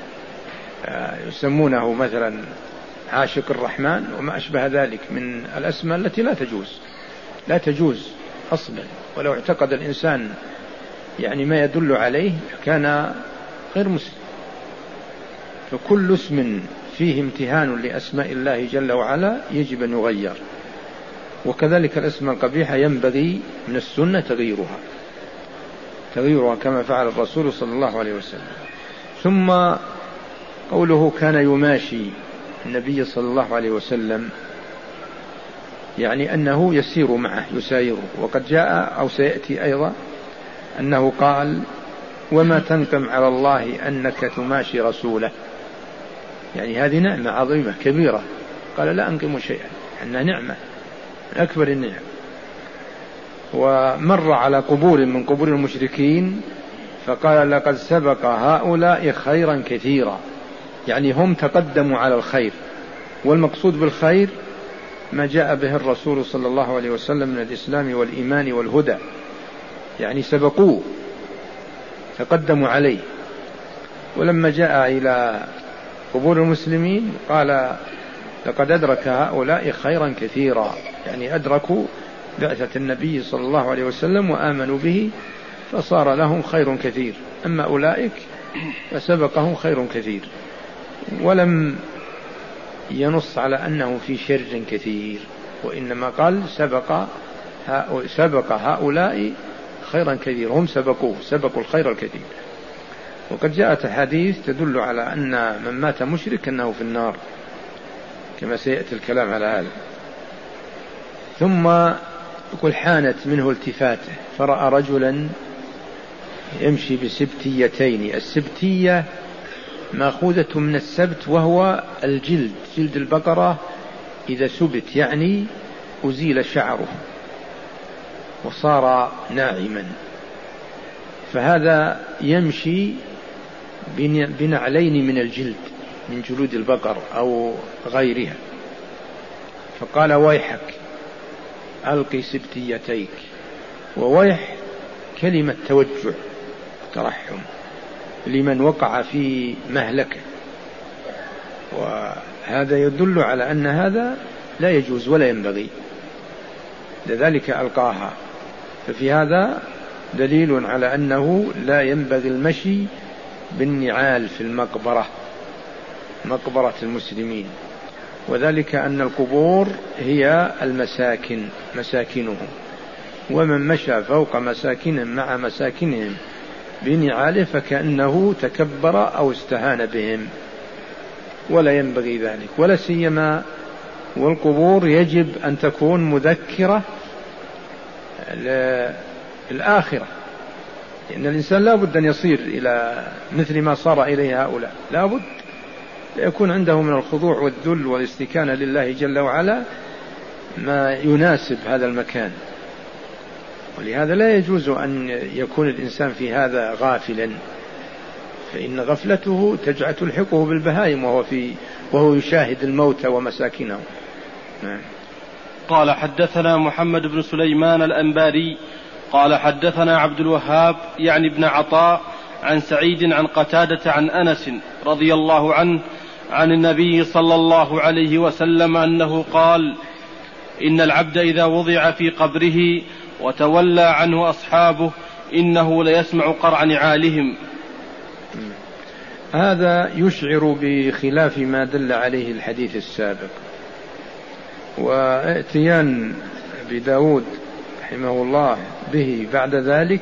[SPEAKER 2] يسمونه مثلا عاشق الرحمن وما أشبه ذلك من الأسماء التي لا تجوز لا تجوز أصلا، ولو اعتقد الإنسان يعني ما يدل عليه كان غير مسلم. فكل اسم فيه امتهان لأسماء الله جل وعلا يجب أن يغير، وكذلك الأسماء القبيحة ينبغي من السنة تغييرها تغييرها كما فعل الرسول صلى الله عليه وسلم. ثم قوله كان يماشي النبي صلى الله عليه وسلم، يعني أنه يسير معه يسايره. وقد جاء أو سيأتي أيضا أنه قال وما تنقم على الله أنك تماشي رسوله، يعني هذه نعمة عظيمة كبيرة. قال لا أنقم شيئا، أنها نعمة من أكبر النعم. ومر على قبور من قبور المشركين فقال لقد سبق هؤلاء خيرا كثيرا، يعني هم تقدموا على الخير، والمقصود بالخير ما جاء به الرسول صلى الله عليه وسلم من الإسلام والإيمان والهدى، يعني سبقوه تقدموا عليه. ولما جاء إلى قبور المسلمين قال لقد أدرك هؤلاء خيرا كثيرا، يعني أدركوا بعثة النبي صلى الله عليه وسلم وآمنوا به فصار لهم خير كثير، أما أولئك فسبقهم خير كثير. ولم ينص على أنه في شر كثير، وإنما قال سبق سبق هؤلاء خيرا كثير، هم سبقوه سبقوا الخير الكثير. وقد جاءت حديث تدل على أن من مات مشرك أنه في النار، كما سيأتي الكلام على هذا. ثم يقول حانت منه التفاته فرأى رجلا يمشي بسبتيتين. السبتية مأخوذة من السبت، وهو الجلد، جلد البقرة إذا سبت يعني أزيل شعره وصار ناعما، فهذا يمشي بنعلين من الجلد من جلود البقر أو غيرها. فقال ويحك ألقي سبتيتيك. وويح كلمة توجع ترحم لمن وقع في مهلكة، وهذا يدل على أن هذا لا يجوز ولا ينبغي، لذلك ألقاها. ففي هذا دليل على أنه لا ينبغي المشي بالنعال في المقبرة، مقبرة المسلمين، وذلك أن القبور هي المساكن مساكنهم، ومن مشى فوق مساكنهم مع مساكنهم بنعاله فكأنه تكبر أو استهان بهم، ولا ينبغي ذلك. ولا سيما والقبور يجب أن تكون مذكرة للآخرة، لأن الإنسان لا بد أن يصير إلى مثل ما صار إليه هؤلاء، لا بد يكون عنده من الخضوع والذل والاستكانة لله جل وعلا ما يناسب هذا المكان. ولهذا لا يجوز أن يكون الإنسان في هذا غافلا، فإن غفلته تجعل تلحقه بالبهائم وهو, في وهو يشاهد الموت ومساكنهم. نعم.
[SPEAKER 1] قال حدثنا محمد بن سليمان الأنباري قال حدثنا عبد الوهاب يعني ابن عطاء عن سعيد عن قتادة عن أنس رضي الله عنه عن النبي صلى الله عليه وسلم أنه قال: إن العبد إذا وضع في قبره وتولى عنه أصحابه إنه ليسمع قرع نعالهم.
[SPEAKER 2] هذا يشعر بخلاف ما دل عليه الحديث السابق. واتيان بداود رحمه الله به بعد ذلك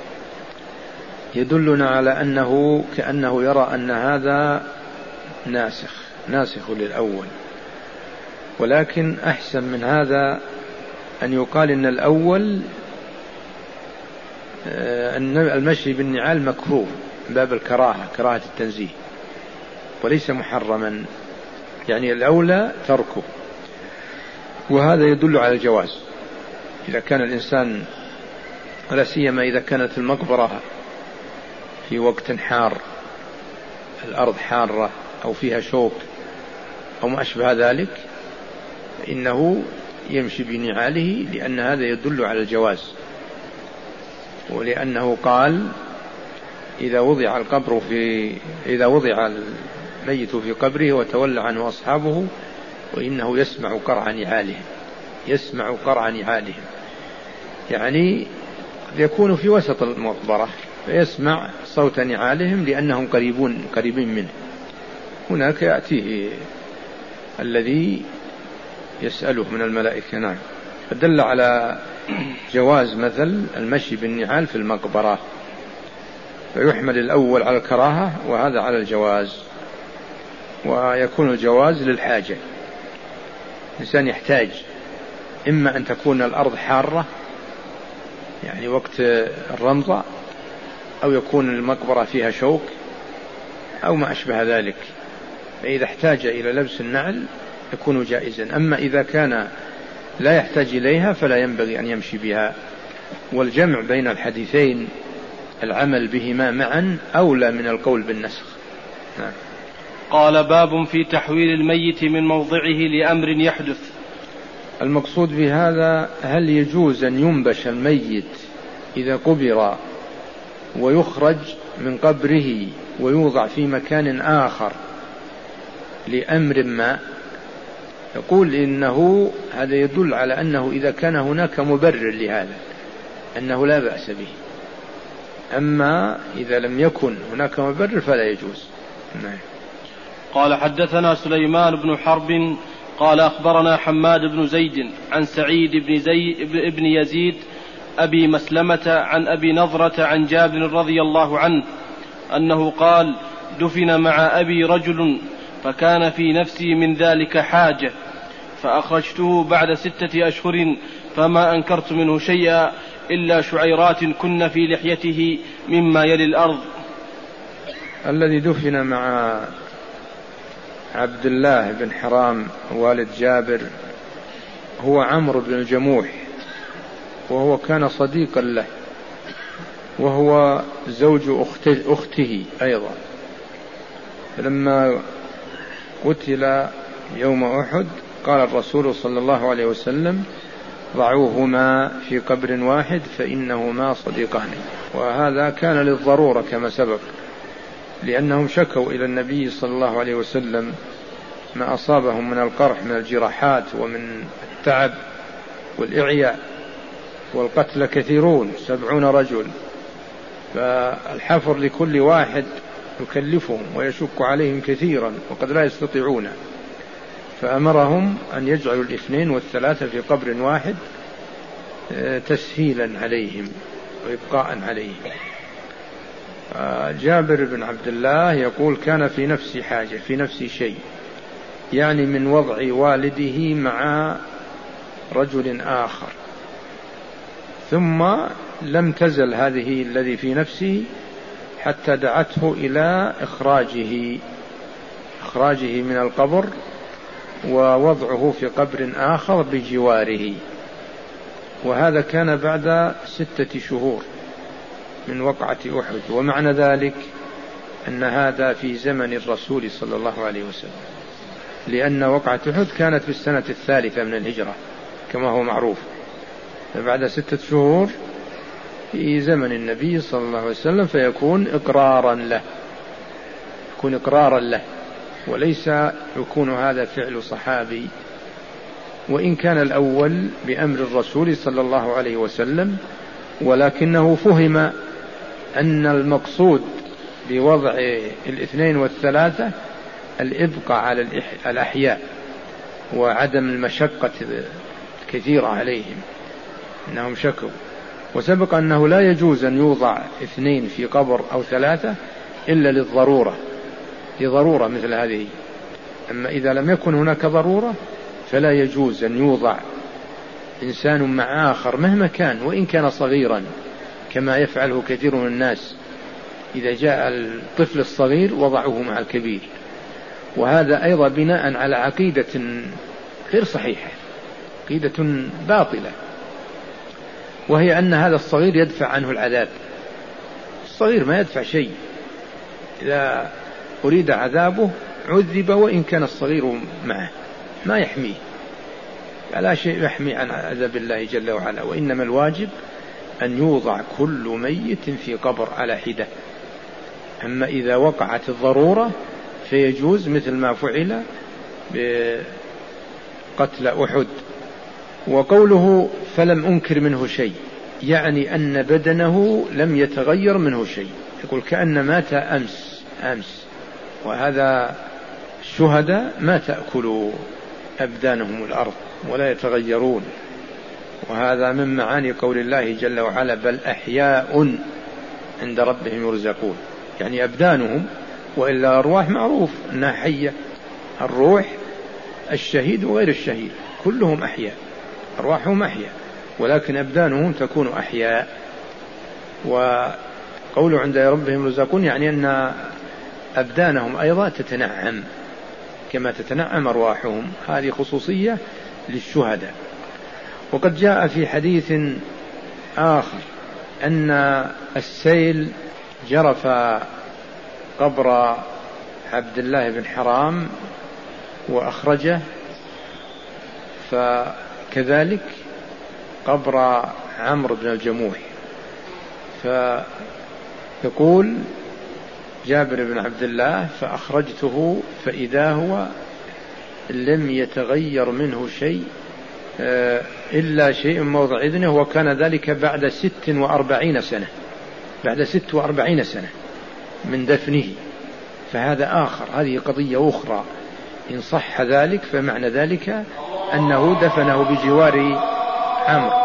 [SPEAKER 2] يدلنا على أنه كأنه يرى أن هذا ناسخ ناسخ للأول، ولكن أحسن من هذا أن يقال إن الأول المشي بالنعال مكروه باب الكراهة، كراهة التنزيه، وليس محرما، يعني الأولى تركه. وهذا يدل على الجواز إذا كان الإنسان، ولا سيما إذا كانت المقبرة في وقت حار، الأرض حارة أو فيها شوك أو ما أشبه ذلك، فإنه يمشي بنعاله، لأن هذا يدل على الجواز، ولأنه قال: إذا وضع القبر في إذا وضع الميت في قبره وتولى عنه أصحابه وإنه يسمع قرع نعالهم. يسمع قرع نعالهم يعني يكون في وسط المقبرة فيسمع صوت نعالهم لأنهم قريبون قريبين منه. هناك يأتيه الذي يسأله من الملائكة. نعم. فدل على جواز مثل المشي بالنعال في المقبرة، فيحمل الأول على الكراهة وهذا على الجواز. ويكون الجواز للحاجة، الإنسان يحتاج إما أن تكون الأرض حارة يعني وقت الرمضة، أو يكون المقبرة فيها شوك أو ما أشبه ذلك، فإذا احتاج إلى لبس النعل يكون جائزا. أما إذا كان لا يحتاج إليها فلا ينبغي أن يمشي بها. والجمع بين الحديثين، العمل بهما معا، أولى من القول بالنسخ. نعم.
[SPEAKER 1] قال: باب في تحويل الميت من موضعه لأمر يحدث.
[SPEAKER 2] المقصود بهذا: هل يجوز أن ينبش الميت إذا قبر ويخرج من قبره ويوضع في مكان آخر لأمر ما؟ يقول إنه هذا يدل على أنه إذا كان هناك مبرر لهذا أنه لا بأس به، أما إذا لم يكن هناك مبرر فلا يجوز. نعم.
[SPEAKER 1] قال حدثنا سليمان بن حرب قال أخبرنا حماد بن زيد عن سعيد بن, زي بن يزيد أبي مسلمة عن أبي نضرة عن جابر رضي الله عنه أنه قال: دفن مع أبي رجل فكان في نفسي من ذلك حاجة فأخرجته بعد ستة أشهر فما أنكرت منه شيئا إلا شعيرات كن في لحيته مما يلي الأرض.
[SPEAKER 2] الذي دفن مع عبد الله بن حرام والد جابر هو عمرو بن الجموح، وهو كان صديقا له، وهو زوج أخته أيضا. لما قتل يوم أحد قال الرسول صلى الله عليه وسلم: ضعوهما في قبر واحد فإنهما صديقان. وهذا كان للضرورة كما سبق، لأنهم شكوا إلى النبي صلى الله عليه وسلم ما أصابهم من القرح من الجراحات ومن التعب والإعياء، والقتل كثيرون سبعون رجل، فالحفر لكل واحد يكلفهم ويشك عليهم كثيرا وقد لا يستطيعون، فأمرهم أن يجعلوا الاثنين والثلاثة في قبر واحد تسهيلا عليهم وإبقاء عليهم. جابر بن عبد الله يقول: كان في نفسي حاجة، في نفسي شيء، يعني من وضع والده مع رجل آخر، ثم لم تزل هذه الذي في نفسه حتى دعته إلى إخراجه إخراجه من القبر ووضعه في قبر آخر بجواره. وهذا كان بعد ستة شهور من وقعة أحد. ومعنى ذلك أن هذا في زمن الرسول صلى الله عليه وسلم، لأن وقعة أحد كانت في السنة الثالثة من الهجرة كما هو معروف، فبعد ستة شهور في زمن النبي صلى الله عليه وسلم، فيكون إقرارا له، يكون إقرارا له، وليس يكون هذا فعل صحابي، وإن كان الأول بأمر الرسول صلى الله عليه وسلم، ولكنه فهم أن المقصود بوضع الاثنين والثلاثة الإبقاء على الأحياء وعدم المشقة كثيرة عليهم، أنهم شكوا. وسبق أنه لا يجوز أن يوضع اثنين في قبر أو ثلاثة إلا للضرورة، لضرورة مثل هذه. أما إذا لم يكن هناك ضرورة فلا يجوز أن يوضع إنسان مع آخر مهما كان، وإن كان صغيرا، كما يفعله كثير من الناس، إذا جاء الطفل الصغير وضعوه مع الكبير، وهذا أيضا بناء على عقيدة غير صحيحة، عقيدة باطلة، وهي أن هذا الصغير يدفع عنه العذاب. الصغير ما يدفع شيء، إذا أريد عذابه عذب وإن كان الصغير معه، ما يحميه، لا شيء يحمي عن عذاب الله جل وعلا. وإنما الواجب أن يوضع كل ميت في قبر على حدة. أما إذا وقعت الضرورة فيجوز، مثل ما فعل بقتل أحد. وقوله فلم أنكر منه شيء، يعني أن بدنه لم يتغير منه شيء، يقول كأن مات أمس أمس وهذا الشهداء ما تأكل أبدانهم الأرض ولا يتغيرون، وهذا من معاني قول الله جل وعلا بل أحياء عند ربهم يرزقون، يعني أبدانهم، وإلا أرواح معروف أنها حية، الروح الشهيد وغير الشهيد كلهم أحياء، أرواحهم أحياء، ولكن أبدانهم تكون أحياء. وقوله عند ربهم يرزقون يعني أن أبدانهم أيضا تتنعم كما تتنعم أرواحهم، هذه خصوصية للشهداء. وقد جاء في حديث آخر أن السيل جرف قبر عبد الله بن حرام وأخرجه، فكذلك قبر عمرو بن الجموح. فيقول جابر بن عبد الله فأخرجته فإذا هو لم يتغير منه شيء إلا شيء موضع إذنه، وكان ذلك بعد ست وأربعين سنة، بعد ست وأربعين سنة من دفنه. فهذا آخر، هذه قضية أخرى، إن صح ذلك فمعنى ذلك أنه دفنه بجوار عمرو.